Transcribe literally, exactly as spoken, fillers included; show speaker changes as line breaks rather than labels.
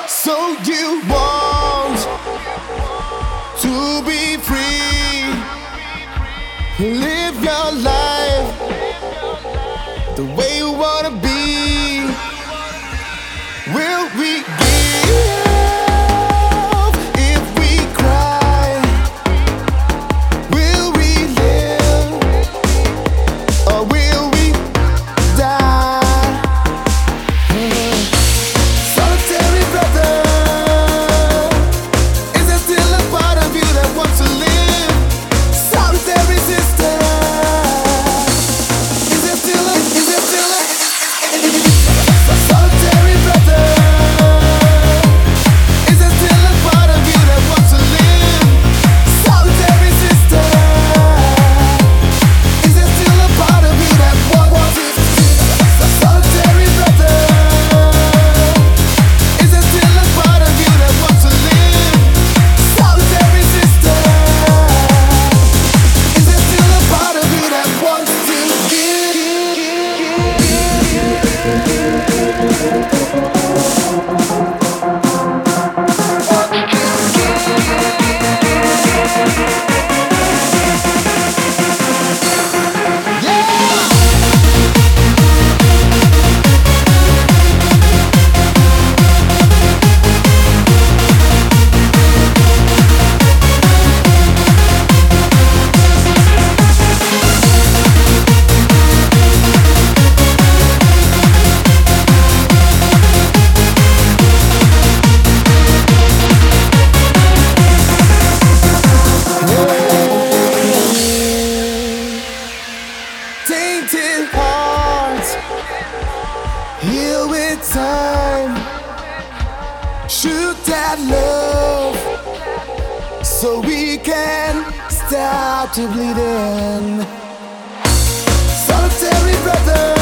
So you want to be free, live your life the way you wanna be. Will we give if we cry? Will we live or will we die? Solitary brother, is there still a part of you that wants to live? Solitary sister, is there still a, is there still a solitary brother, is there still a part of you that wants to live? Solitary sister, is there still a part of you that wants to live? Solitary brother, is there still a part of you that wants to live? Solitary sister, is there still a part of you that wants to give? Tainted hearts heal with time. Shoot that love so we can stop to bleeding. Solitary brother,